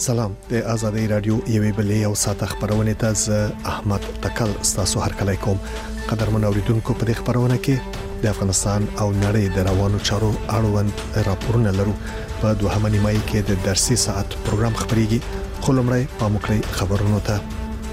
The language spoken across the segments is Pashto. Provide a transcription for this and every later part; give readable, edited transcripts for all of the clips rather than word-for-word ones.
سلام د آزادۍ رادیو یوې بلې او ساته خبرونه ته ز احمد تکل تاسو هر کله کوم قدرمن اوریدونکو په دې خبرونه کې د افغانستان او نړۍ د روانو چارو اړوند راپورونه لرو په دوهمه نیمایي کې د درسي ساعت پروګرام خبريږي خو لمړی په مکړی خبرونو ته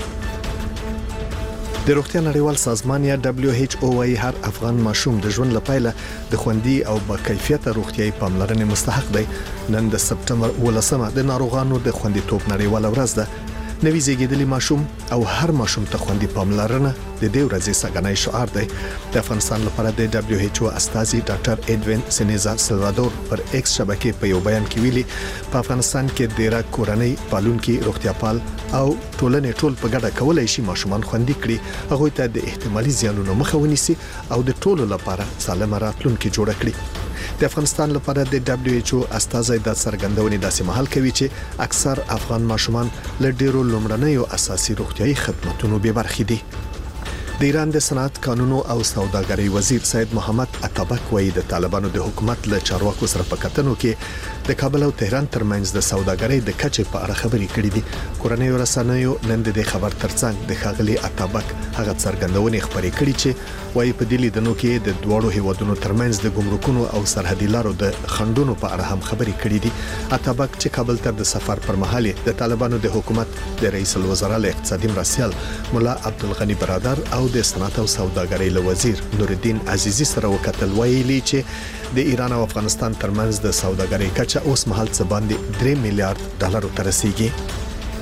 د روغتیا نړیوال سازمان یا WHO وايي هر افغان ماشوم د ژوند لپاره د خوندي او با کیفیته روغتیاي پاملرنې مستحق دی. نن د سپټمبر 18 د ناروغانو د خوندیتوب نړیواله ورځ ده. نوی زیږیدلی ماشوم او هر ماشوم ته خوندي پاملرنه د دې ورځې سګنای شعار دی. د افغانستان لپاره د WHO استاذي ډاکټر اډوین سینیزا سلوادور پر ایکس شبکې په یو بیان کې ویلي په افغانستان کې ډیره کورنۍ پالونکي روغتیا پال او ټولنې ټول په ګډه کولای شي ماشومان خوندي کړي هغه ته د احتمالي زیانونو مخه ونیسي او د ټولو لپاره سالمه راتلونکي جوړ کړي. د افغانستان لپاره د WHO استاذي د سرګندونې داسې محل کوي چې اکثر افغان ماشومان له ډیرو لومړنیو اساسي روغتيایي خدماتو به برخې دي. د ایران د صنعت قانونو او سوداګرۍ وزیر سید محمد اتابک وایي د طالبانو د حکومت له چارواکو سره په کتنو کې د کابل او تهران ترمنځ د سوداګرۍ د کچې په اړه خبرې کړې دي. کورنۍ رسنیو نن د خبر ترڅنګ د خاغلی اتابک هغه څرګندونې خبرې کړې چې وایي په دې لیدنو کې د دوړو هیوادونو ترمنځ د ګمرکونو او سرحدي لارو د خندونو په اړه هم خبرې کړې دي. اتابک چې کابل ته د سفر پر مهال د طالبانو د حکومت د رئیس الوزرا له اقتصادي مرستیال مولا عبدالغنی برادر او د صنعت او سوداګرۍ له وزیر نورالدین عزیزی سره وکتل ویلي چې د ایران او افغانستان ترمنځ د سوداګرۍ کچه اوس مهال څه باندې 3 میلیارډ ډالر ته رسیدي.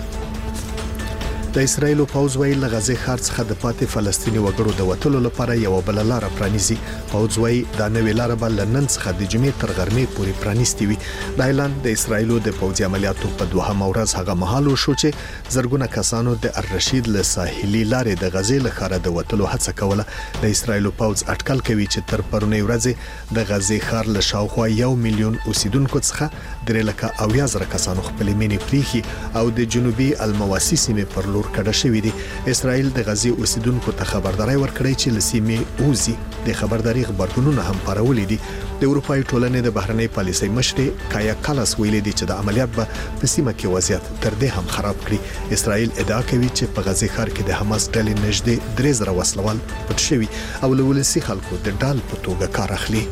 د اسرایل پوځ ویل له غزه ښار څخه د پاتې فلسطیني وګړو د وټلو لپاره یو بل لار پرانیزي. پوځ ویل دا نوې لار به لنن څخه د جمعې تر غرمې پورې پرانیستي وي. د اعلان د اسرایل د پوځي عملیاتو په دوهمه ورځ هغه مهال شو چې زرګونه کسانو د الرشید له ساحلي لارې د غزې له ښار د وټلو هڅه کوله. د اسرایل پوځ اټکل کوي چې تر پرونی ورځې د غزې ښار له شاوخوا 1 میلیون اوسیدونکو څخه 3,000 کسانو خپل مینې پریخي او د جنوبي المواسی سیمې پر کډه شوې دي. اسرائیل د غزې اوسیدونکو ته خبرداري ورکړې چې لسیمې اوزي د خبرداري خبرونه هم پارولې دي. د اروپای ټولنې د بهرنۍ پالیسۍ مشر کایا کالاس ویلي دي چې د عملیات په سیمه کې وضعیت تر دې هم خراب کړي. اسرائیل ادعا کوي چې په غزې ښار کې د حماس ډلې نږدې 3,000 وسلوال پټ شوي او له ولسي خلکو د ډال په توګه کار اخلي.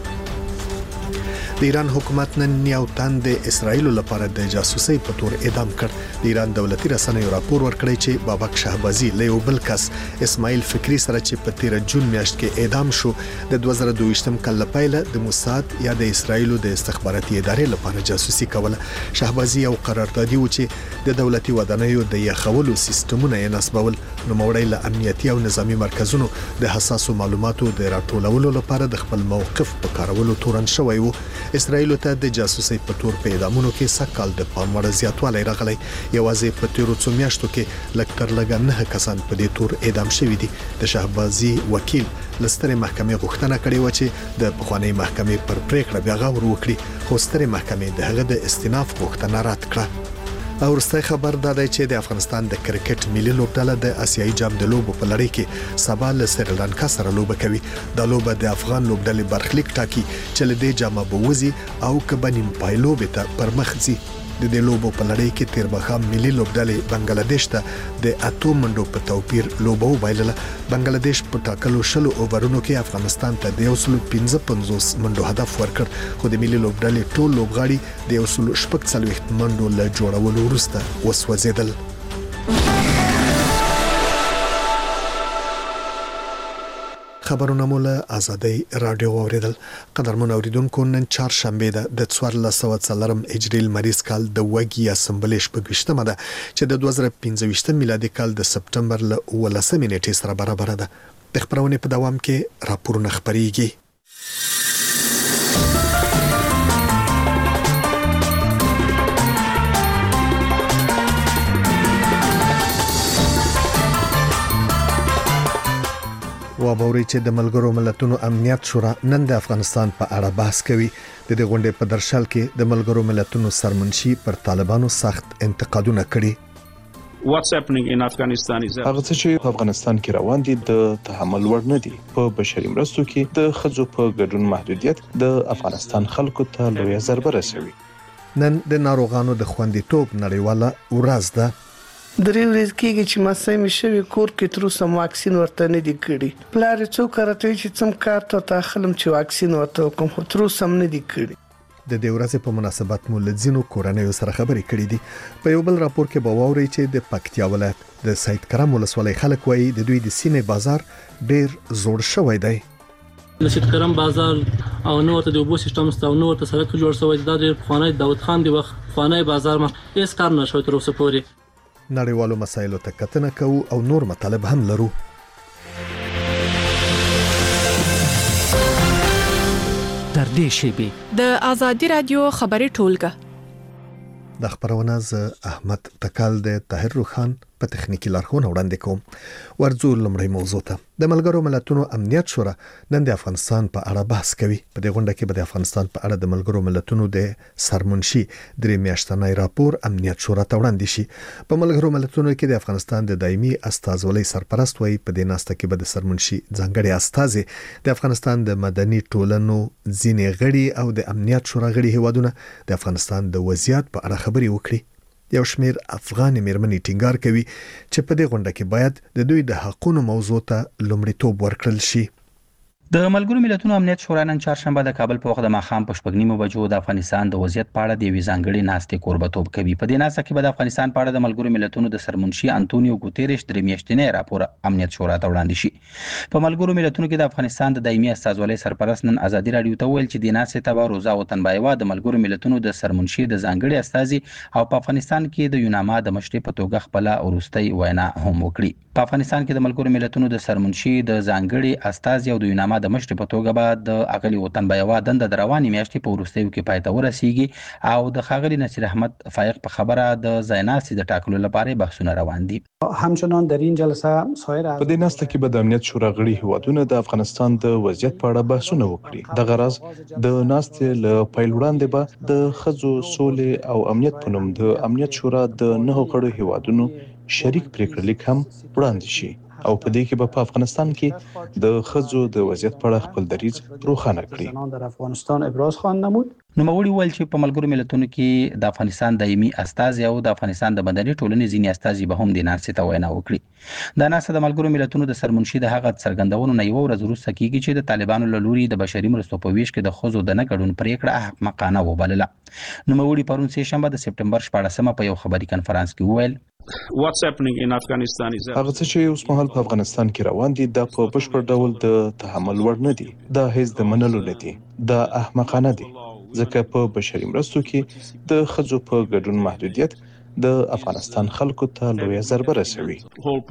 د ایران حکومت نن یو تن د اسرایل لپاره د جاسوسي په تور اعدام کړ. د ایران دولتي رسنیو راپور ورکړی چې بابک شهبازي له یو بل کس اسماعیل فکری سره چې په 13 جون میاشت کې اعدام شو د 2022م کال پیله د موساد یا د اسرایل د استخباراتي ادارې لپاره جاسوسي کوله. شهبازي یو قراردادي و چې د دولتي ودانیو د یخولو سیستمونه یې نصبول. نو موړی له امنیتي او نظامی مرکزونو د حساسو معلوماتو د راټولولو لپاره د خپل موقف په کارولو تورن شوی وو. اسرائیل ته د جاسوسي په تور په اعدامونو کې سکهال د پام وړ زیاتوالی راغلی. یوازې په تیرو څو میاشتو کې لکټر لګا 9 کسان په دې تور اعدام شوي دي. د شهبازي وکیل لستري محکمې غوښتنه کړې و چې د پخوانی محکمې پر پریکړه بیا غور وکړي خو ستري محکمې د هغه د استئناف غوښتنه رد کړه. او ورسته خبر داده چې د افغانستان د کرکټ ملي لوبډله د آسیایي جام د لوبو په لړۍ کې سبا له سریلانکا سره لوبه کوي. د لوبه د افغان لوبډلې برخلیک ټاکي چې له دې جامه بوزي او کبنیم پایلو به ته پرمخ ځي. د دې لوبو په لړۍ کې تیرمخام ملي لوبډلې بنگلاديش ته د 8 منډو په توپیر لوبه وبایلله. بنگلاديش په ټاکلو 20 اوورونو کې افغانستان ته د 155 منډو هدف ورکړ خو د ملي لوبډلې ټول لوبغاړي د 140 منډو له جوړولو وروسته وسوځیدل. خبرونه مولا آزادۍ رادیو اوریدل. قدرمن اوریدونکو نن چهارشنبه ده د 1440 هجری مریض کال د وګي اسمبلی شپږشتمه ده چې د 2015 میلادي کال د سپټمبر ل 18 نیټې سره برابر ده. د خبرونه په دوام کې راپورونه خبريږي. وابوري چې د ملګرو ملتونو امنیت شورا نن د افغانستان په اړه بحث کوي. د دې غونډې په درشل کې د ملګرو ملتونو سرمنشي پر طالبانو سخت انتقادونه کړي. هغه څه چې په افغانستان کې روان دي د تحمل وړ نه دي. په بشري مرستو کې د خځو په ګډون محدودیت د افغانستان خلکو ته لویه ضربه رسوي. نن د ناروغانو د خوندیتوب نړیواله ورځ ده. 3 ورځې کېږي چې مسای مې شوی کور کې تر اوسه واکسین ورته نه دی کړی. پلار څوک راته چې څم کار ته تاخلم چې واکسین ورته کوم خو تر اوسه نه دی کړی. د دې ورځې په مناسبت مو لزینو کورنیو سره خبرې کړې دي. په یو بل راپور کې به واورئ چې د پکتیا ولایت د سید کرم ولسوالۍ خلک وایي د دوی د سیمې بازار ډیر زوړ شوی دی. د سید کرم بازار او نو ورته د اوبو سیستم ستو نو ورته سړک جوړ شوی دی. د خوانای داوود خان دی وخت خوانای بازار ما هیڅ کار نشوي تر اوسه پورې. نړیوالو مسایلو ته کتنه کوو او نور مطالب هم لرو. در دې شیبې د ازادي رادیو خبري ټولګه د خبرونه ز احمد تکال د طاهر روخان په تخنیکی لارښوونه وړاندې کوم. ورځو لمړی موضوع ته د ملګرو ملتونو امنیت شورا نن د افغانستان په اړه بحث کوي. په دې غونډه کې به د افغانستان په اړه د ملګرو ملتونو د سرمنشي درې میاشتنی راپور امنیت شورا ته وړاندې شي. په ملګرو ملتونو کې د افغانستان د دایمي استازولۍ سرپرست وایي په دې ناسته کې به د سرمنشي ځانګړي استازي د افغانستان د مدني ټولنو ځینې غړي او د امنیت شورا غړي هیوادونه د افغانستان د وضعیت په اړه خبري وکړي. یو شمیر افغان میرمنې ټینګار کوي چې په دې غونډه کې باید د دوی د حقوقو موضوع ته لومړیتوب ورکړل شي. د ملګرو ملتونو امنیت شورا نن چهارشنبه د کابل په وخت د ماښام په 8:30 بجو د افغانستان د وضعیت په اړه د یوې ځانګړې ناستې کوربتوب کوي. په دې ناسته کې به د افغانستان په اړه د ملګرو ملتونو د سرمنشي انټونیو ګوتيريش درې میاشتنی راپور امنیت شورا ته وړاندې شي. په ملګرو ملتونو کې د افغانستان د دایمي استازولۍ سرپرست نن ازادي رادیو ته ویل چې د ناستې ته به روزا وطنبایوا د ملګرو ملتونو د سرمنشي د ځانګړي استازي او په افغانستان کې د یوناما د مشري په توګه خپل ورستۍ وینا هم وکړي. په افغانستان کې د ملګرو ملتونو د سرمنشي د ځانګړي استازي او د یوناما د مشري په توګه د اغلی وطنبایوا دنده د رواني میاشتې په ورستیو کې پای ته ورسیږي او د خاغلی نصیر احمد فایق په خبره د ځایناستي د ټاکلو لپاره بحثونه روان دي. همچنان در این جلسه سایر په دې ناسته کې به د امنیت شورا غړي هیوادونه د افغانستان د وضعیت په اړه بحثونه وکړي. د غرض د ناستې له پیل وړاندې به د خځو سولې او امنیت په نوم د امنیت شورا د 9 غړو هیوادونو شریک پریکړه لیک هم وړاندې شي او په دې کې په افغانستان کې د خځو د وضعیت په اړه خپل دریځ روښانه کړي. در افغانستان ابراز خواهند نمود. نوموړي ویل چې په ملګرو ملتونو کې د افغانستان دایمي استازي او د افغانستان د مدني ټولنې ځینې استازي به هم د ناستې ته وینا وکړي. دا ناسته د ملګرو ملتونو د سرمنشي د هغه څرګندونو نه یو ورځ وروسته کېږي چې د طالبانو له لوري د بشري مرستو په ویش کې د خځو د نه ګډون پریکړه احمقانه وبلله. نوموړي پرون سه شنبه د سپټمبر 14 په یو خبري کنفرانس کې وویل What's happening in Afghanistan is هغه څه چې اوس مهال په افغانستان کې روان دي دا په بشپړ ډول د تحمل وړ نه دي. دا هیڅ د منلو نه دي. دا احمقانه دي. ځکه په بشري مرستو کې د خځو په ګډون محدودیت د افغانستان خلکو ته لوی ضربه رسوي.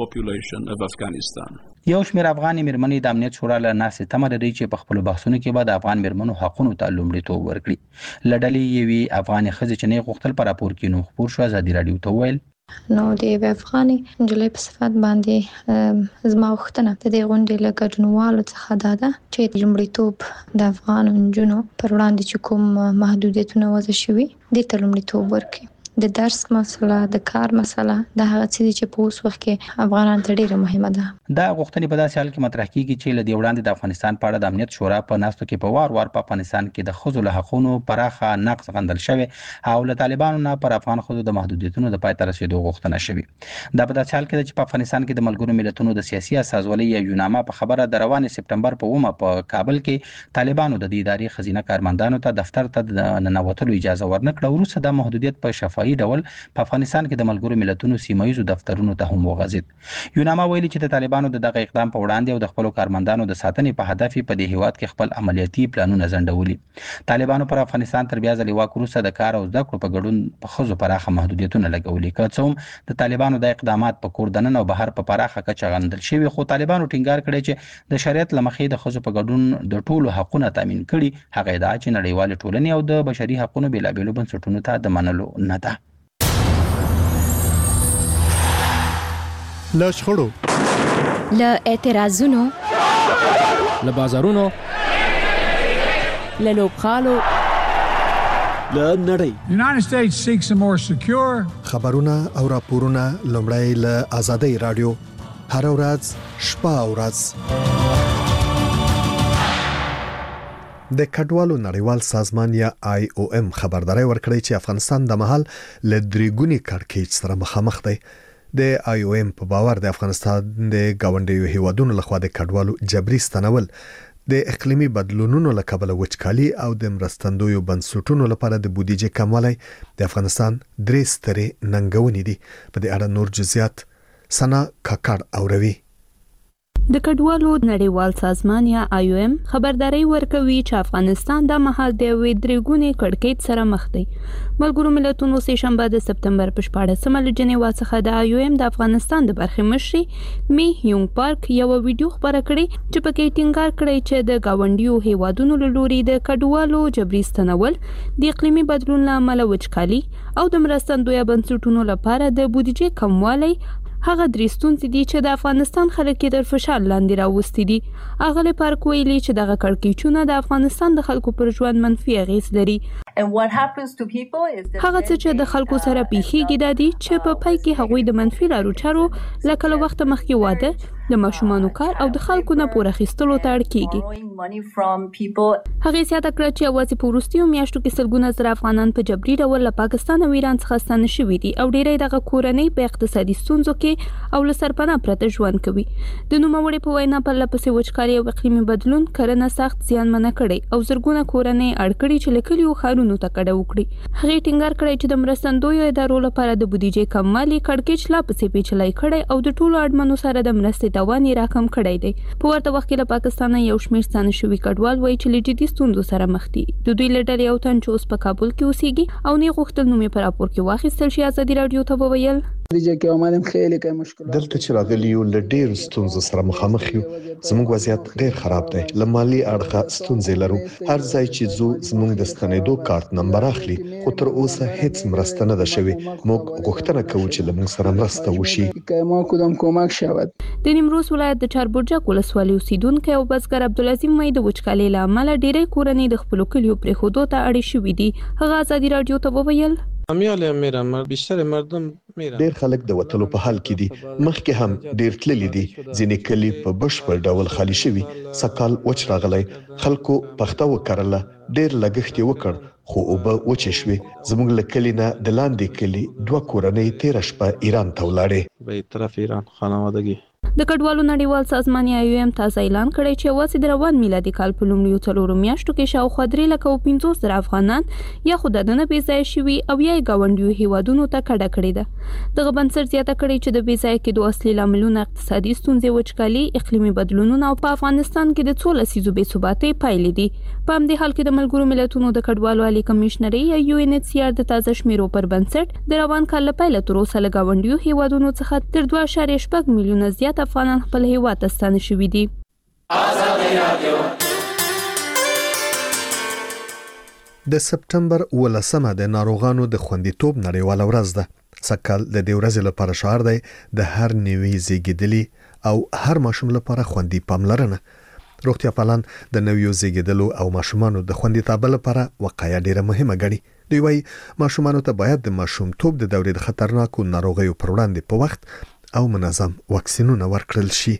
یو شمېر افغان میرمنې د امنیت شورا له ناستې تمه لري چې په خپلو بحثونو کې به د افغان میرمنو حقونو ته لومړیتوب ورکړي. له ډلې یوې افغانې ښځې چې نه غوښتل په راپور کې نو خپور شو ازادي رادیو ته وویل نو د یوې افغانې نجلۍ په صفت باندې زما غوښتنه د دې غونډې له ګډونوالو څخه دا ده چې لومړیتوب د افغان نجونو پر وړاندې چې کوم محدودیتونه وضع شوي دې ته لومړیتوب ورکړي. د درس مسله د کار مسله د هغه څه چې په اوس وخت کې افغانان ته ډیره مهمه ده. دا غوښتنې په داسې حال کې مطرح کیږي چې له دې وړاندې د افغانستان په اړه د امنیت شورا په ناستو کې په وار په افغانستان کې د خځو له حقوقو پراخه نقض غندل شوی او له طالبانو نه پر افغان خځو د محدودیتونو د پای ته رسیدو غوښتنه شوی. دا په داسې حال کې چې په افغانستان کې د ملګرو ملتونو د سیاسي استازولۍ یا یوناما په خبره د روان سپټمبر په 9 په کابل کې طالبانو د اداري خزینه کارمندانو ته دفتر ته د ننوتلو اجازه ورنکړه. وروسته د محدودیت په شفاهي ډول په افغانستان کې د ملګرو ملتونو سیمایي دفترونو ته هم وغځید. یوناما ویلي چې د طالبانو دغه اقدام په وړاندې او د خپل کارمندانو د ساتنې په هدف په دې هیواد کې خپل عملیاتي پلانونه ځنډولي. طالبانو پر افغانستان تر بیا ځلې واک وروسته د کار او زده کړو په ګډون په خځو پراخه محدودیتونه لګولي. که څه هم د طالبانو د اقدامات په کور دننه او بهر په پراخه کچه غندل شوی خو طالبانو ټینګار کړی چې د شریعت لمخې د خځو په ګډون د ټولو حقوقو تامین کړي. هغه ادعا چې نړیوال ټولنې او د بشري حقوقو بیلابېلو بنسټونو ته د منلو نه ده. له شخړو له اعتراضونو له بازارونو له لوبغالو له نړۍ United States seeks a more secure خبرونه او راپورونه لومړی له آزادۍ رادیو هر ورځ شپه او ورځ د کډوالو نړیوال سازمان یا IOM خبرداري ورکړی چې افغانستان د مهال له درېګونی کړکېچ سره مخامخ دی. د IOM په باور د افغانستان د گاونډیو هیوادونو لخوا د کډوالو جبري ستنول د اقلیمي بدلونونو له کبله وچکالي او د مرستندویو بنسټونو لپاره د بودیجې کموالی د افغانستان درې سترې ننګونې دي. په دې اړه نور جزئیات سنا کاکړ اوروي. د کډوالو نړیوال سازمان یا IOM خبرداري ورکوي چې افغانستان د مهال د درېګونی کړکېچ سره مخ دی. ملګرو ملتونو سه شنبه د سپتمبر په 14مه له جنیوا څخه د IOM د افغانستان د برخې مشري می هیونګ پارک یو ویډیو خبره کړې چې پکې ټینګار کړی چې د گاونډیو هیوادونو له لوري د کډوالو جبري ستنول د اقلیمي بدلون له امله وچکالي او د مرستندویه بنسټونو لپاره د بودیجې کموالی هغه درې ستونزې دي چې د افغانستان خلک د فشار لاندې راوستي دي. اغلی پارک ویلي چې دغه کړکېچونه د افغانستان د خلکو پر ژوند منفي اغېز لري. هغه څه چې د خلکو سره پیښیږي دا دي چې په پای کې هغوی د منفي لارو چارو لکه له وخت مخکې واده، د ماشومانو کار او د خلکو نه پور اخیستلو ته اړ کیږي. هغه زیاته کړه چې یوازې په وروستیو میاشتو کې سلګونه زره افغانان په جبري ډول له پاکستان او ایران څخه ستانه شوي دي او ډېری دغه کورنۍ په اقتصادي ستونزو کې او له سرپناه پرته ژوند کوي. د نوموړي په وینا پرله پسې وچکالي او اقلیمي بدلون کرنه سخت زیانمنه کړي او زرګونه کورنۍ اړ کړي چې له کلیو ښارونو ته کډه وکړي. هغې ټینګار کړی چې د مرستندویو ادارو لپاره د بودیجې کموالی کړکېچ لا پسې پیچلی کړی او د ټولو اړمنو سره د مرستې توان یې راکم کړی دی. په ورته وخت کې له پاکستانه یو شمېر ستانه شوي کډوال وایي چې له جدي ستونزو سره مخ دي. د دوی له ډلې یو تن چې اوس په کابل کې اوسېږي او نه غوښتل نوم یې په راپور کې واخیستل شي ازادي راډیو ته وویل دلته چې راغلي یو له ډېرو ستونزو سره مخامخ یو. زموږ وضعیت ډېر خراب دی. له مالي اړخه ستونزې لرو. هر ځای چې زموږ د ستنېدو کارت نمبر اخلي خو تر اوسه هیڅ مرسته نه ده شوې. موږ غوښتنه کوو چې له موږ سره مرسته وشي. د نیمروز ولایت د چاربرجک ولسوالۍ اوسیدونکی او بزګر عبدالعظیم مې د وچکالۍ له امله ډېری کورنۍ د خپلو کلیو پرېښودو ته اړې شوي دي. هغه ازادي راډیو ته وویل ډېر خلک د وتلو په حال کې دي. مخکې هم ډېر تللي دي. ځینې کلي په بشپړ ډول خالي شوي. سکال وچ راغلی. خلکو پخته وکرله. ډېر لګښت یې وکړ خو اوبه وچې شوې. زموږ له کلي نه د لاندې کلي 2 کورنۍ تېره شپه ایران ته ولاړې. به طرف ایران خانوادگی د کډوالو نړیوال سازمان IOM تازه اعلان کړی چې یوازې د روان میلادي کال په لومړیو 4 میاشتو کې شاوخوا 350,000 افغانان یا خو دننه بې ځایه شوي او یا یې ګاونډیو هیوادونو ته کډه کړې ده. دغه بنسټ زیاته کړې چې د بې ځایه کېدو اصلي لاملونه اقتصادي ستونزې، وچکالي، اقلیمي بدلونونه او په افغانستان کې د 14 لسیزو بې ثباتۍ پایلې دي. په همدې حال کې د ملګرو ملتونو د کډوالو عالي کمشنري یا UNHCR د تازه شمیرو پر بنسټ د روان کال له پیله تر اوسه له ګاونډیو هیوادونو څخه تر 2.8 میلیونه زیات افغانان خپل هیواد ته ستانه شوي دي. د سپتمبر 18مه د ناروغانو د خوندیتوب نړیواله ورځ ده. سکهال د دې ورځې لپاره شعار دی د هر نوي زیږیدلي او هر ماشوم لپاره خوندي پاملرنه. روغتیا پالان د نویو زیږیدلو او ماشومانو د خوندیتوب لپاره وقایه ډیره مهمه ګڼي. دوی وايي ماشومانو ته باید د ماشومتوب د دورې د خطرناکو ناروغیو پر وړاندې په وخت او منظم واکسینونه ورکړل شي.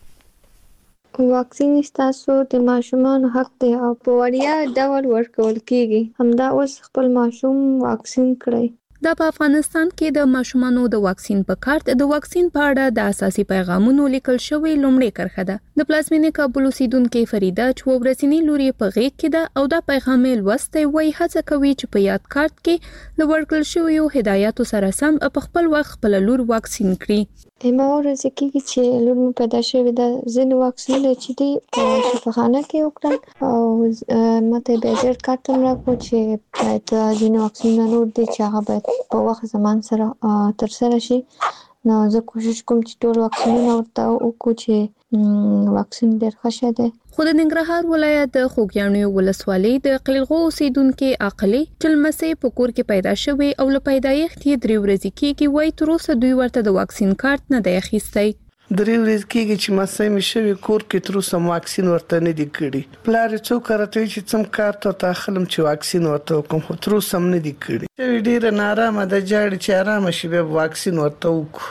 واکسین ستاسو د ماشومانو حق دی او په وړیا ډول ورکول کیږي. همدا اوس خپل ماشوم واکسین کړئ. دا په افغانستان کې د ماشومانو د واکسین په کارت د واکسین په اړه د اساسي پیغامونو لیکل شوی لومړی کرښه ده. د پلازمینې کابل اوسیدونکې فریده چې ورسینی لوري په غیږ کې ده او دا پیغام یې لوستی وایي هڅه کوي چې په یاد کارت کې له ورکړل شویو هدایاتو سره سم په خپل وخت خپل لور واکسین کړي. ما ورځ کېږي چې لور مې پیدا شوې ده. ځینې واکسینونه چې دي په شفاخانه کې وکړم او ماته به زیات کارت هم راکړو چې باید ځینې واکسینونه نور دي چې هغه باید په وخت زمان سره ترسره شي. نو زه کوشش کوم چې ټول واکسینونه ورته وکړو چې واکسین ډېر ښه شی دی. خو د ننګرهار ولایت د خوږیاڼیو ولسوالۍ د قلیلغو اوسیدونکې عقلي چې لمسۍ په کور کې پیدا شوې او له پیدایښت یې 3 ورځې کېږي وایي تر اوسه دوی ورته د واکسین کارت نه دی اخیستی. 3 ورځې کېږي چې مسای مې شوی کور کې تر اوسه واکسین ورته نه دی کړی. پلار یې څوک راته چې څم کارت ورته اخلم چې واکسین ورته وکړم خو تر اوسه هم نه دی کړی. ډېره نارامه ده، جاړي چې ارامه شي بیا واکسین ورته وکړو.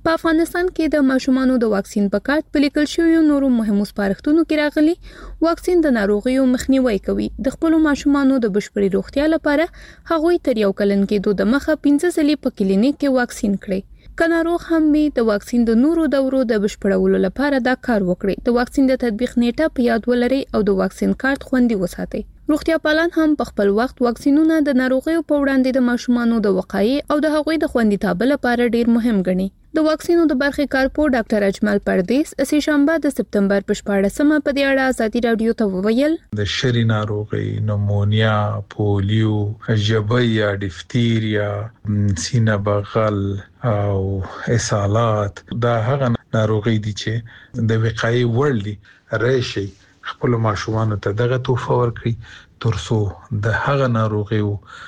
په افغانستان کې د ماشومانو د واکسین په کارت په لیکل شوی نورو مهمو سپارښتنو کې راغلي واکسین د ناروغیو مخنیوي کوي. د خپل ماشومانو د بشپړې روغتیا لپاره هغوی تر یو کلن کې د مخه 15 ځلې په کلینیک کې واکسین کړي. که ناروغ هم وي د واکسین د نورو دورو د بشپړولو لپاره دا کار وکړي. د واکسین د تطبیق نیټه په یاد ولري او د واکسین کارت خوندي وساتئ. روغتیا پالان هم په خپل وخت واکسینونه د ناروغیو په وړاندې د ماشومانو د وقایې او د هغوی د خوندیتاب لپاره ډیر مهم ګڼي. د واکسینو د برخې کارپور ډاکټر اجمل پردیس سه شنبه د سپتمبر په 14مه په دې اړه ازادي رادیو ته وویل د شری ناروغي نمونیا، پولیو، ژبه یا ډیفتیریا، سینه بغل او اسهالات دا هغه ناروغي دي چې د وقایې وړ دي. راشي خپل ماشومان ته دغه توفه ورکړي ترڅو د هغه ناروغیو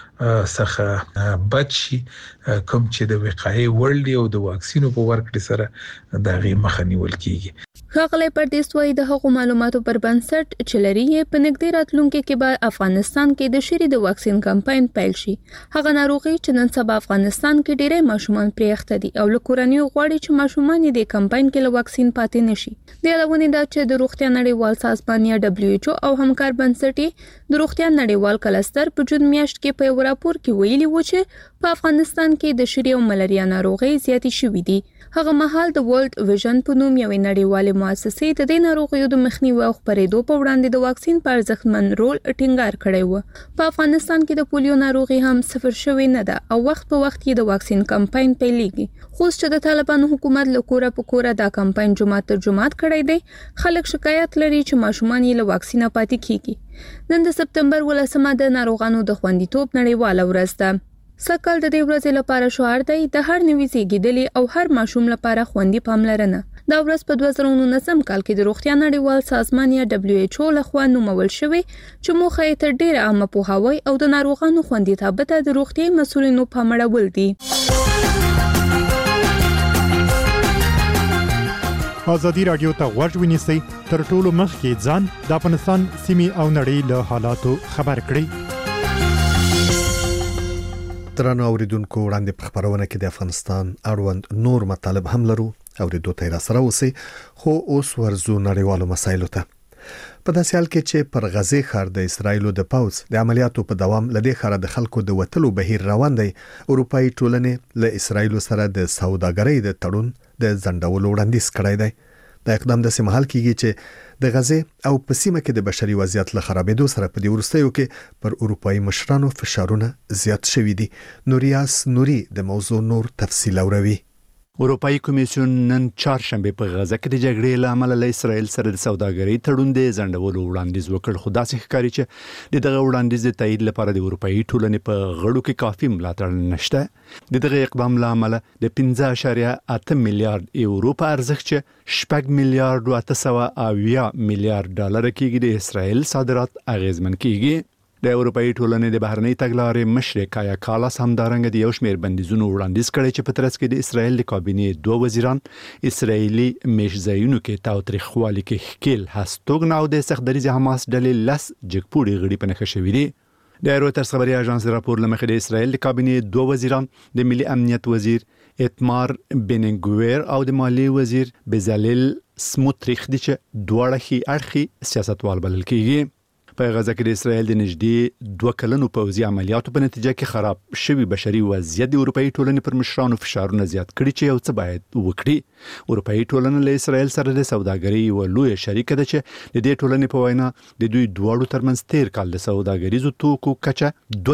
څخه بچ شي کوم چې د وقایې وړ دي او د واکسینو په ورکړې سره د هغې مخه نیول کیږي. ښاغلی پردیس وايي د هغو معلوماتو پر بنسټ چې لري په نږدې راتلونکي کې به افغانستان کې د شری د واکسین کمپاین پیل شي. هغه ناروغي چې نن سبا افغانستان کې ډېری ماشومان پرې اخته دي او له کورنیو غواړي چې ماشومان یې د کمپاین کې له واکسین پاتې نشي. د یادونې ده چې د روغتیا نړیوال سازمان یا WHO او همکار بنسټ د روغتیا نړیوال کلستر په جون میاشت کې په یو راپور کې ویلي و چې په افغانستان کې د شری او ملاریا ناروغي زیاتې شوې دي. هغه مهال د ورلد ویژن په نوم یوې نړیوالې مؤسسې د دې ناروغیو د مخنیوي او خپرېدو په وړاندې د واکسین پر ارزښتمن رول ټینګار کړی و. په افغانستان کې د پولیو ناروغي هم صفر شوې نه ده او وخت په وخت کې د واکسین کمپاین پیلېږي. خو چې د طالبانو حکومت له کوره په کوره دا کمپاین جمعه تر جمعه کړی دی، خلک شکایت لري چې ماشومان یې له واکسینه پاتې کیږي. نن د سپتمبر 18مه د ناروغانو د خوندیتوب نړیواله ورځ ده. سکل د دې ورځې لپاره شعار دی د هر نوي زیږیدلي او هر ماشوم لپاره خوندي پاملرنه. دا ورځ په 2019 کال کې د روغتیا نړیوال سازمان یا WHO لخوا نومول شوی چې موخه یې تر ډیره عامه پوهاوی او د ناروغانو خوندیتاب ته د روغتیا مسؤلینو پام اړول دي. ازادي رادیو ته غوږ ونیسئ تر ټولو مخکې ځان د افغانستان سیمې او نړۍ له حالاتو خبر کړئ. درنو اوریدونکو وړاندې په خبرونه کې د افغانستان اړوند نور مطالب هم لرو اوریدو ته را سره اوسئ خو اوس ورزو نړیوالو مسایلو ته. په داسې حال کې چې پر غزه ښار د اسرایلو د پوځ د عملیاتو په دوام لدې ښار د خلکو د وټلو بهیر روان دی، اروپאי ټولنې له اسرایلو سره د سوداګرۍ د تړون د ځنډولو وړاندیز کړی دی. دا اقدام د سیمه حل کیږي چې د غزه او په سیمه کې د بشري وضعیت له خرابېدو سره په دې ورستیو کې پر اروپאי مشرانو فشارونه زیات شوي دي. نوریاس نوري د موضوع نور تفصیل اوروي. اروپאי کمیسیون نن چهارشنبه په غزه کې د جګړې له امله له اسرایل سره د سوداګرۍ تړون د ځنډولو وړاندیز وکړ، خو داسې ښکاري چې دغه وړاندیز د تایید لپاره د اروپאי ټولنې په غړو کې کافي ملاتړ نشته. دغه اقدام له امله د 15.8 میلیارډ یورو په ارزښت چې 6 میلیارډ 800 میلیارډ ډالر کېږي د اسرایل صادرات اغیزمن کېږي. د اروپאי ټولنې د بهرنۍ تګلارې مشر کایا کالاس همدارنګه د یو شمېر بندیزونو وړاندیز کړی چې په ترڅ کې د اسرایل د کابینې 2 وزیران اسرایلی میشځایونو کې تاوتریخوالي کې ښکیل هستوګن او د سختدریز حماس ډلې لس جګپوړي غړي په نښه شوي دي. د رویټرز خبري اژانس راپور لمخې د اسرایل د کابینې 2 وزیران د ملي امنیت وزیر اتمار بنګویر او د مالی وزیر بزالل سموتریخ دي چې دواړه هي اړخي سیاستوال بلل کېږي. په غزه کې د اسرایل د نږدې 2 کلنو پوځي عملیاتو په نتیجه کې خراب شوی بشري وضعیت د اروپאי ټولنې پر مشرانو فشارونه زیات کړي چې یو څه باید وکړي. اروپאי ټولنه له اسرایل سره د سوداګرۍ یو لوی شریک ده چې د دې ټولنې په وینا د دوی دواړو ترمنځ تیر کال د سوداګریزو توکو کچه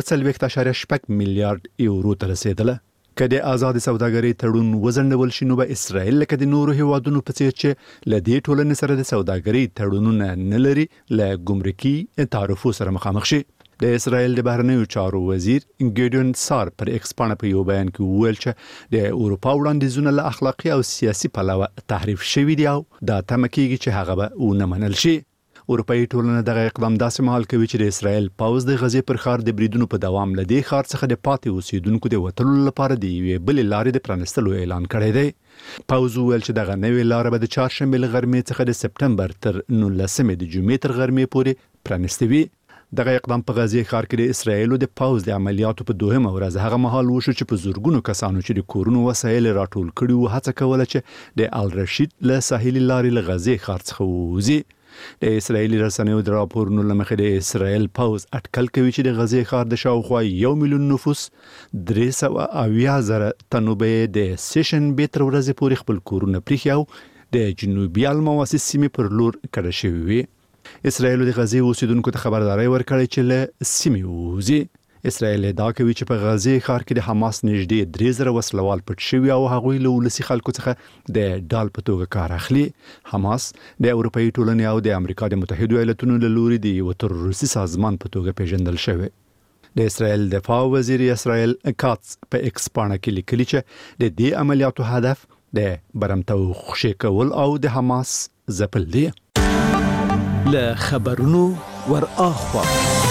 2.8 میلیارډ یورو ته رسیدله. که د آزاد سوداګرۍ تړون وزندول شي نو به اسرایل لکه د نورو هیوادونو په څیر چې له دې ټولنې سره د سوداګرۍ تړونونه نه لري له ګمرکي تعرفو سره مخامخ شي. د اسرایل د بهرنیو چارو وزیر ګیډیون سار پر ایکس باندې په یو بیان کې وویل چې د اروپا وړاندیزونه له اخلاقي او سیاسي پلوه تحریف شوي دي او دا تمه کېږي چې هغه به ونه منل شي. اروپאי ټولنه دغه اقدام داسې مهال کوي چې د اسرایل پوځ د غزې پر ښار د بریدونو په دوام لدی ښار څخه د پاتې اوسیدونکو د وټلو لپاره د یوې بلې لارې د پرانستلو اعلان کړی دی. پوځ ویل چې دغه نوې لار به د چهارشنبه له غرمې څخه د سپتمبر تر 19 د جمعې تر غرمې پورې پرانستې وي. دغه اقدام په غزه ښار کې د اسرایل د پاوز د عملیاتو په دوهمه ورځ هغه مهال وشو چې په زورګونو کسانو چې د کورونو وسایل راټول کړي وو هڅه کوله چې د الرشید له ساحلي لارې له غزه ښار څخه ووځي. د اسرایلی رسنیو د راپورونو لمخې د اسرایل پاوز اټکل کوي چې د غزه ښار د شاوخوا 1 میلیون نفوس 380,000 تنو به د سیشن به تر ورځې پورې خپل کورونه پریښاو د جنوبي المواسس سیمې پر لور کډه شوی وي. اسرایل د غزه اوسیدونکو ته خبرداري ورکړې چې له سیمې ووځي. اسرایل ادعا کوي چې په غزه ښار کې د حماس نږدې 3,000 وسلوال پټ شوي او هغوی له ولسي خلکو څخه د ډال په توګه کار اخلي. حماس د اروپאי ټولنې او د امریکا د متحده ایالاتونو له لوري د یو تروریستي سازمان په توګه پیژندل شوی. د اسرایل دفاع وزیر اسرایل کاتس په ایکس پاڼه کې لیکلي چې د دې عملیاتو هدف د برمته خوشې کول او د حماس ځپل دي. له خبرونو ور اخوا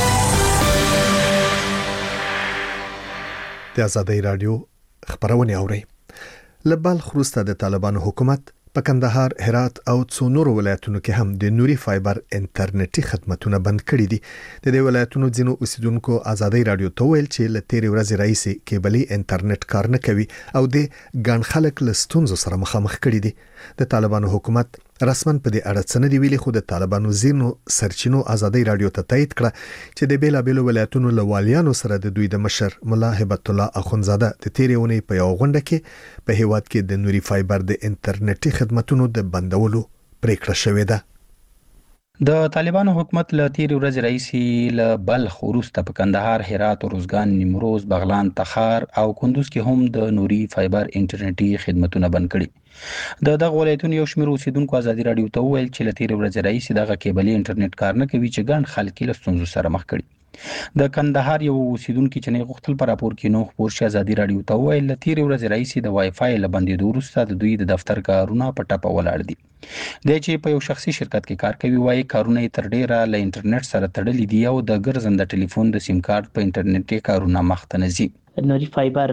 د آزادۍ رادیو خبرونه اوري. لبال خروسته د طالبانو حکومت په کندهار، هرات او څو نورو ولایتونو کې هم د نوري فایبر انټرنیټي خدماتونه بند کړي دي. د دې ولایتونو ځینو اوسیدونکو آزادۍ رادیو ته ویل چې له تیرې ورځې راهیسې کیبلي انټرنیټ کار نه کوي او د ګڼ خلک له ستونزو سره مخامخ کړي دي. د طالبانو حکومت رسمن په دې اړه څه نه دی ویلي، خو د طالبانو ځینو سرچینو آزادۍ رادیو ته تایید کړه چې د بیلابېلو ولایتونو له والیانو سره د دوی د مشر ملا هبت الله اخونزاده د تیرې اونۍ په یو غونډه کې په هیواد کې د نوري فایبر د انټرنیټي خدماتونو د بندولو پریکړه شوې ده. د طالبانو حکومت له تیر ورځ راهیسې له بلخ وروسته په کندهار، هرات، روزګان، نیمروز، بغلان، تخار او کندوز کې هم د نوري فایبر انټرنیټي خدماتونه بند کړي. د دغه ولایتونو یو شمېر اوسیدونکو آزادۍ رادیو ته وویل چې له تیر ورځ راهیسې دغه کیبلي انټرنیټ کار نه کوي چې ګڼ خلک له ستونزو سره مخ کړي. د کندهار یو اوسیدونکو چې نه غوښتل په راپور کې نو خبر شي آزادۍ رادیو ته وویل له تیر ورځ راهیسې د وای فای له بندېدو وروسته د دوی د دفتر کارونه په ټپه ولاړ دي. د چې په یو شخصي شرکت کې کار کوي، وایي کارونه یې تر ډیره له انټرنیټ سره تړلي دي او د ګرځنده ټلیفون د سیم کارت په انټرنیټي کارونه مخته نه ځي. نوري فایبر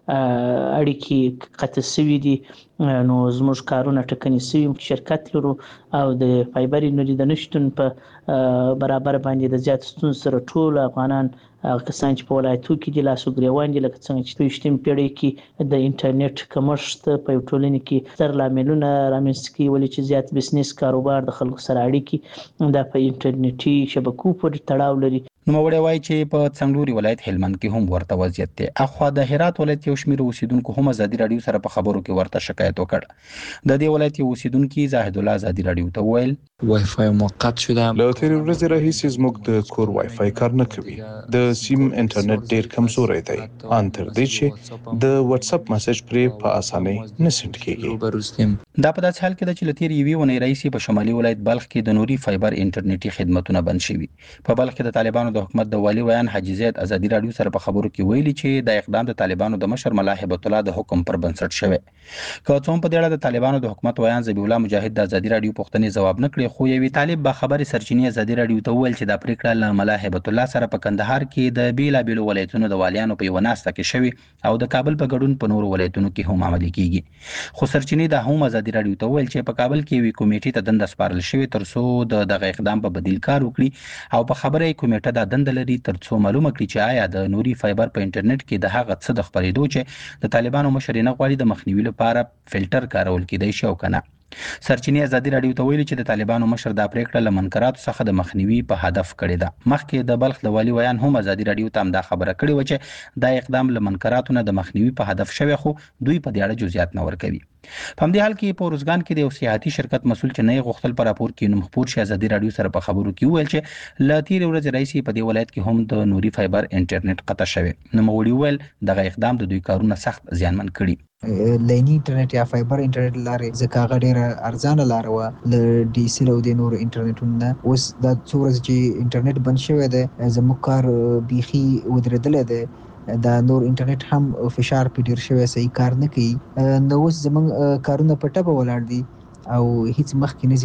اړیکې قطع شوي دي، نو زموږ کارونه ټکني شوي. شرکت لرو او د فایبر نوري د نشټون په برابر باندې د زیات ستونزو سره ټول افغانان کسان چې په ولایتو کې د لاسو ګریوان دي، لکه څنګه چې په 20 پیړۍ کې د انټرنیټ کمښت په ټولنې کې ستر لاملونه رامنځته کوي، ولې چې زیات بزنس کاروبار د خلکو سره اړیکې د په انټرنیټي شبکو پورې تړاو لري. نوموړی وایي چې په څنګلوري ولایت هلمند کې هم ورته وضعیت دی. اخوا د هرات ولایت یو شمېر اوسیدونکو هم آزادۍ رادیو سره په خبرو کې ورته شکایت وکړ. د دې ولایت یو اوسیدونکي زاهد الله آزادۍ رادیو ته وویل وای فای موقت شده. له تیرې ورځې راهیسې زموږ د کور وای فای کار نه کوي. د سیم انټرنیټ ډیر کمزوری دی، ان تر دې چې د واتس اپ میسج پرې په اسانۍ نه سند کیږي. دا په داسې حال کې ده چې له تیرې یوې اونۍ راهیسې په شمالي ولایت بلخ کې د نوري فایبر انټرنیټي خدماتونه بند شوي. په بلخ کې د طالبانو د حکومت د والی ویان حاجي زید آزادۍ رادیو سره په خبرو کې ویلي چې د اقدام د طالبانو د مشر ملا هبت الله د حکم پر بنسټ شوی. که څوم په دې اړه د طالبانو د حکومت ویان ذبیح الله مجاهد د آزادۍ رادیو پوښتنې ځواب نه کړې، خو یوې طالب با خبري سرچینې آزادۍ رادیو ته ویل چې دا پریکړه له ملا هبت الله سره په کندهار کې د بیلابېلو ولایتونو د والیانو په یو ناسته کې شوی او د کابل په ګډون په نورو ولایتونو کې هم عملي کیږي. خو سرچینې د هم آزادۍ رادیو ته ویل چې په کابل کې یوې کمیټې ته دنده سپارل شوې ترڅو دغه اقدام په بدیل کار وکړي او په خبره یې کمیټه دا دنده لري ترڅو معلومه کړي چې آیا د نوري فایبر په انټرنیټ کې د هغه څه د خپرېدو چې د طالبانو مشر نه غواړي د مخنیوي لپاره فلټر کارول کېدای شي او کنه. سرچینې آزادۍ رادیو ته ویلي چې د طالبانو مشر دا پریکړه له منکراتو څخه د مخنیوي په هدف کړې ده. مخکې د بلخ د والی ویان هم آزادۍ رادیو ته هم دا خبره کړې و چې دا اقدام له منکراتو نه د مخنیوي په هدف شوی، خو دوی په دې اړه جزئیات نه ورکوي. په همدې حال کې په روزګان کې د یو سیاحتي شرکت مسول چې نه غوښتل په راپور کې نوم خپور شي آزادۍ رادیو سره په خبرو کې ویل چې له تیرې ورځې راهیسې په دې ولایت کې هم د نوري فایبر انټرنیټ قطع شوی. نوموړي ویل دغه اقدام د دوی کارونه سخت زیانمن کړي. لینی انټرنیټ یا فایبر انټرنیټ لارې ځکه هغه ډېره ارزانه لار وه له ډي سیل او د نورو انټرنیټونو نه. اوس دا څو ورځې چې انټرنیټ بند شوی دی، زموږ کار بیخي ودرېدلی دی. دا نور انټرنیټ هم فشار پې ډېر شوی، صحیح کار نه کوي. نو اوس زموږ کارونه په ټپه ولاړ دي او هیڅ مخکې نه ځي.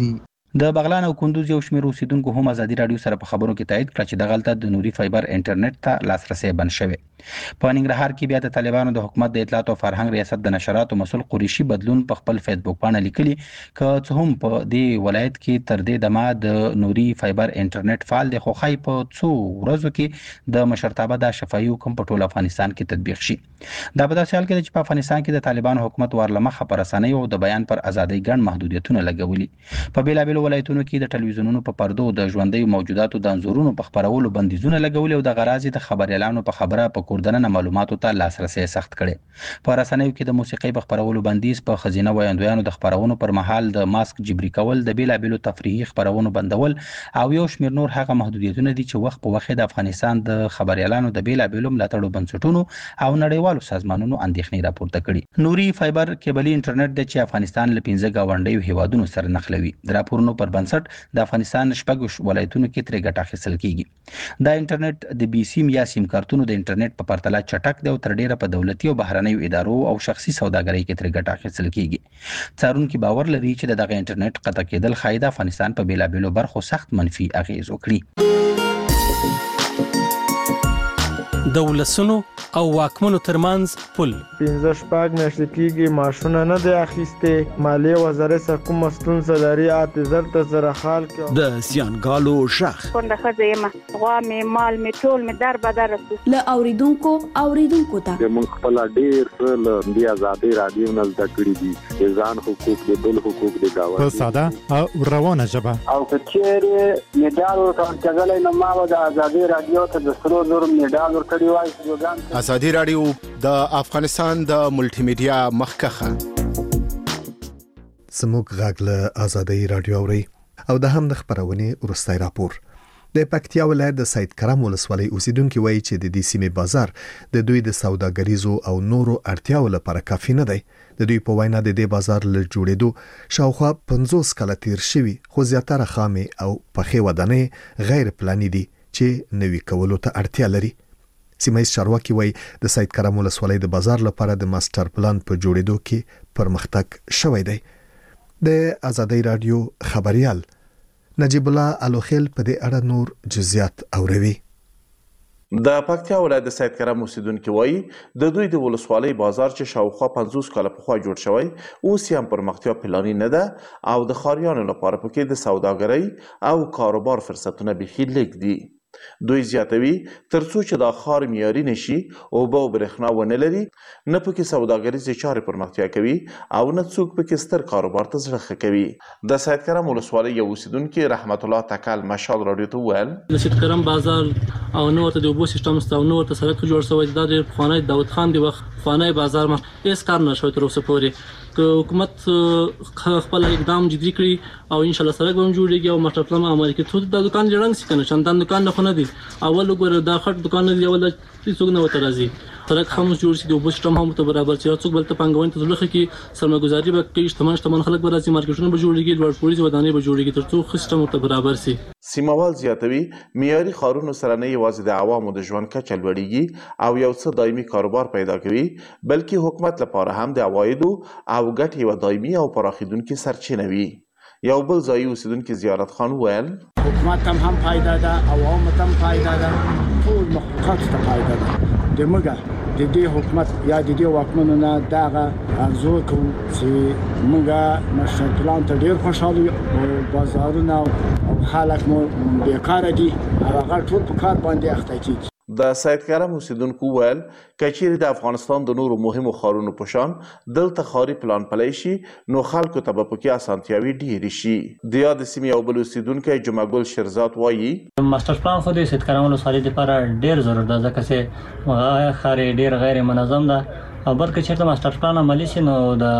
د بغلان او کندوز یو شمېر اوسیدونکو هم ازادي راډیو سره په خبرو کې تایید کړ چې دغلته د نوري فایبر انټرنیټ ته لاسرسي بند شوی. په ننګرهار کې بیا د طالبانو د حکومت د اطلاعات او فرهنګ ریاست د نشراتو مسؤل قریشي بدلون په خپل فیسبوک باندې لیکلي که څه هم په دې ولایت کې تر دې دمه د نوري فایبر انټرنیټ فعال دی خو خای په څو ورځو کې د مشرتابه د شفاهي حکم په ټول افغانستان کې تطبیق شي. دا په داسې حال کې چې په افغانستان کې د طالبانو حکومت ورلمخه پر رسنۍ او د بیان پر ازادۍ ګڼ محدودیتونه لګولي. په بیلابېلو ولایتونو کې د ټلویزیونونو په پردو د ژوندۍ موجوداتو د انځورونو په خبرولو بندیزونه لګولي او د غرازي د خبريالانو په خبره په کوردنه معلوماتو ته لاسرسي سخت کړي. په رسنیو کې د موسیقۍ په خبرولو بندیز، په خزینه وایندویانو د خبرونو پر مهال د ماسک جبري کول، د بیلابېلو تفریحي خبرونو بندول او یو شمېر نور هغه محدودیتونه دي چې وخت په وخت د افغانستان د خبريالانو د بیلابېلو ملاتړو بنسټونو او نړیوالو سازمانونو اندېښنې راپورته کړي. نوري فایبر کیبلي انټرنیټ د چې افغانستان له 15 گاونډیو هیوادونو سره نښلوي. د راپورونو پر بنسټ د افغانستان شپږ ولایتونو کې ترې ګټه اخیستل کیږي. دا انټرنیټ د بي سیم یا سیم کارتونو د انټرنیټ په پرتله چټک دی او تر ډیره په دولتي او بهرنیو ادارو او شخصي سوداګرۍ کې ترې ګټه اخیستل کیږي. څارونکي باور لري چې دغه انټرنیټ قطع کېدل ښایي د افغانستان په بیلابېلو برخو سخت منفي اغیز وکړي. د ولسونو او واکمنو ترمنځ پل 15 میاشتې کېږي معاشونه نه دی اخیستې. مالیې وزارت سره کومه ستونزه لري اعتذار ته زره حال کې د زیانګالو شخ څنګه ښځه یم غوا مې مال مې ټول مې در بدر له اوریدونکو ته موږ خپل ډیر څه له دې ازادي راډیو نه زده کړی دي ځان حقوق د بل حقوق د گاونډي په ساده او روانه ژبه او کچېره میډال ورکړل نو ما د ازادي راډیو ته د سرو زر میډال ورکړی وای. ازادي راډیو د افغانستان د ملټي میډیا مخکخه زموږ غږ له ازادي راډیو اوري او د هم د خبرونې ورستای راپور. د پکتیا ولایت د سید کرم ولسوالۍ اوسیدونکو وایي چې د دې سیمې بازار د دوی د سوداګریزو او نورو اړتیاو لپاره کافي نه دی. د دوی په وینا د دې بازار له جوړېدو شاوخوا 50 کاله تیر شوي خو زیاتره خامې او پخې ودانۍ غیر پلاني دي چې نوي کولو ته اړتیا لري. سیمایي چارواکي وایي د سید کرم ولسوالۍ د بازار لپاره د ماستر پلان په جوړېدو کې پرمختګ شوی دی. د ازادي راډیو خبريال نجیب الله الوخیل په دې اړه نور جزئیات اوروي. د پکتیا ولایت د سید کرم اوسیدونکو وایي د دوی د ولسوالۍ بازار چې شاوخوا 50 کاله پخوا جوړ شوی اوس هم پرمختیا پلاني نه ده او د خاریانو لپاره پکې د سوداګرۍ او کاروبار فرصتونه بيخي لږ دي. دوی زیاتوي ترڅو چې دا خار معیاري نشي او به برېښنا ونه لري نه پکې سوداګریزې چارې پرمختیا کوي او نه څوک پکې ستر کاروبار ته زړه ښه کوي. د سید کرم ولسوالۍ یو اوسیدونکي رحمت الله تکل مشال راډیو ته وویل د سید کرم بازار او نو ورته د اوبو سیستم ستو نو ورته سړک جوړ شوی دا د خوانی داود خان دی وخت خوانی بازار ما هیڅ کار نشوي تر اوسه پورې. که حکومت خپل اقدام جدي کړي او ان شاء الله سره به جوړيږي او ماستر پلان عملي کړي ته د دکان جوړنګ سکنه شاندان دکان نه خونه دي اول وګوره دا خټ دکان دی اول څوک نه وته راځي سړک هم جوړ شي د اوبو سیستم هم ته برابر چې څوک بل ته پنګوین ته ځلخه کې سرمایه‌ګذاري به کوي شتمن خلک به راځي مارکیټونه به جوړيږي لوړ پولیس ودانې به جوړيږي ترڅو سیستم ته برابر شي. سیموال زیاتوي معیاري خارونو سره نه یوازې د عوامو د ژوند کچه لوړیږي او یو څه دایمي کاروبار پیدا کوي بلکې حکومت لپاره هم د عوایدو او ګټې یو دایمي او پراخیدونکي سرچینه وي. یو بل ځای اوسیدونکي زیارت خان ویل حکومت هم فائدہ ده عوام هم فائدہ ده ټول مخلوقات ته فائدہ ده. دمګه د دې حکومت یا د دې واکمنو نه دغه ارزو کوم چې موږ ماستر پلان ته ډیر خوشاله یو بازارونه او خلک مو بیکاره دي هغه ټول په کار باندې اخته کیږي. د سید کرم اوسیدونکو ویل کچېرې د افغانستان د نورو مهمو ښارونو په شان دلته ښاري پلان پلی شي نو خلکو ته به پکې اسانتیاوي ډېرې شي. د یاد سیمې یو بل اوسیدونکی جمعګل شیرزاد وایي ماستر پلان خو د سید کرم ولسوالۍ لپاره ډېر ضرورت ده ځکه چې ښار ډېر غیر منظم ده او بلکې چېرته ماستر پلان عملي شي نو د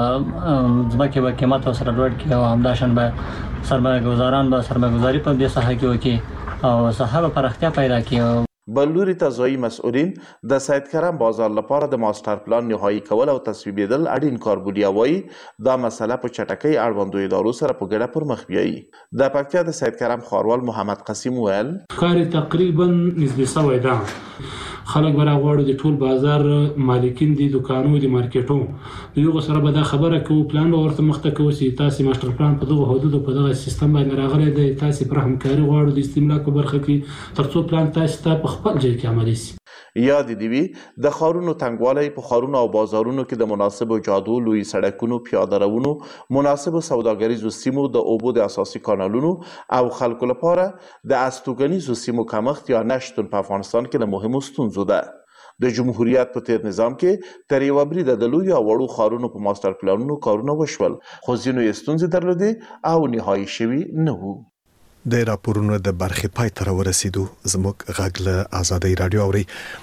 ځمکې به قیمت ورسره لوړ کړي او همداشان به سرمایه‌ګزاران به سرمایه‌ګزاري په دې ساحه کې وکړي او ساحه به پراختیا پیدا کړي. بل لوري ته ځایي مسؤلین د سید کرم بازار لپاره د ماستر پلان نهایی کول او تصویبېدل اړین کار بولي او وایي دا مسله په چټکۍ اړوندو ادارو سره په ګډه پر مخ بیایي. د پکتیا د سید کرم ښاروال محمد قسیم ویل ښار تقریبا نسبي سوی ده خلک برا غواړي د ټول بازار مالکین دي دکانو دي مارکیټو یو سره به دا خبره کوو پلان به ورته مخته کوو چې تاسو ماستر پلان په دغه حدودو په دغه سیستم باندې راغلي دی تاسو پر همکاري غواړو د استملاک په برخه کې ترڅو پلان تاسو ته په خپل ځای کې عملي شي. یاد دی وی د خارونو تنګوالی په خارونو او بازارونو کې د مناسبو جادو لوی سړکونو پیاده روونو مناسبو سوداګریزو سیمو د اوبو د اساسي کانالونو او خلکو لپاره د استوګنیزو سیمو کمښت یا نشتون په افغانستان کې د مهمو ستونزو ده. د جمهوریت په تیر نظام کې تر یو بریده د لوی او وړو خارونو په ماستر پلانونو کارونه وشول خو ځینو یې ستونزې درلودې او نهایي شوي نه وو. د راپورونو د برخې پای ته ورسېدو. زموږ غږ له آزادۍ رادیو اوري.